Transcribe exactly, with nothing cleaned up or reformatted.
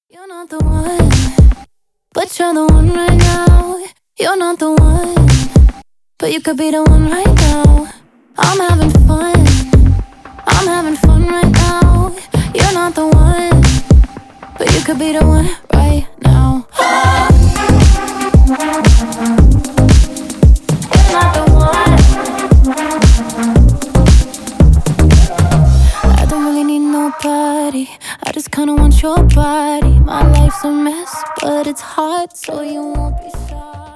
You're not the one, but you're the one right now. You're not the one, but you could be the one right now. I'm having fun, I'm having fun right now. You're not the one, but you could be the one right now. You're not the one. I don't really need nobody, I just kinda want your body. My life's a mess, but it's hard, so you won't be sorry.